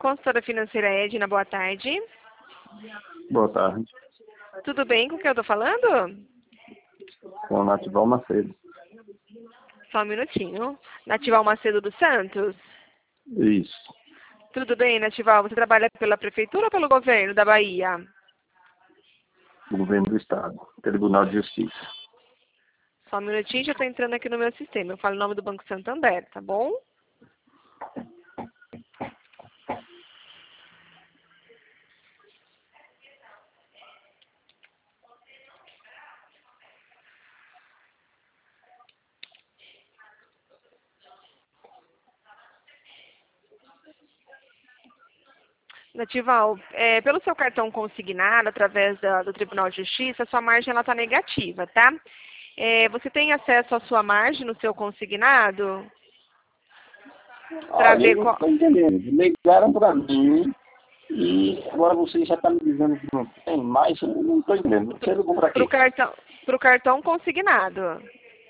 Consultora financeira Edna, boa tarde. Boa tarde. Tudo bem com quem eu tô falando? Com o Natival Macedo. Só um minutinho. Natival Macedo dos Santos? Isso. Tudo bem, Natival? Você trabalha pela prefeitura ou pelo governo da Bahia? Governo do Estado. Tribunal de Justiça. Só um minutinho, já tô entrando aqui no meu sistema. Eu falo o nome do Banco Santander, tá bom? Natival, pelo seu cartão consignado, através do Tribunal de Justiça, a sua margem está negativa, tá? Você tem acesso à sua margem no seu consignado? Para ver Eu não qual... estou entendendo. Ligaram para mim e agora você já está me dizendo que não tem mais. Eu não estou entendendo. Você ligou para quê? Pro cartão consignado.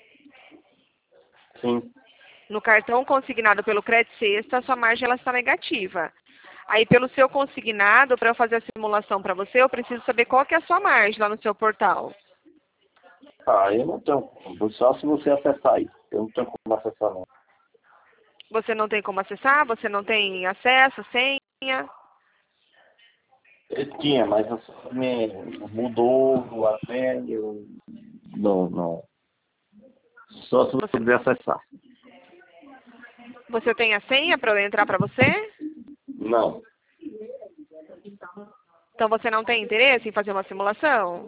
Sim. No cartão consignado pelo Crédito Sexta, a sua margem ela está negativa. Aí, pelo seu consignado, para eu fazer a simulação para você, eu preciso saber qual que é a sua margem lá no seu portal. Eu não tenho. Só se você acessar aí. Eu não tenho como acessar, não. Você não tem como acessar? Você não tem acesso, senha? Eu tinha, mas me mudou até eu... Não. Só se você puder acessar. Você tem a senha para eu entrar para você? Não. Então você não tem interesse em fazer uma simulação?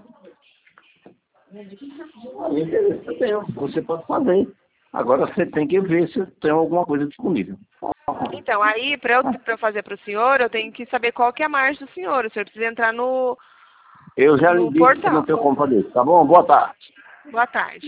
Interesse eu tenho. Você pode fazer. Agora você tem que ver se tem alguma coisa disponível. Então, aí, para eu fazer para o senhor, eu tenho que saber qual que é a margem do senhor. O senhor precisa entrar no Eu já lhe disse que portal. não tenho como fazer. Tá bom? Boa tarde. Boa tarde.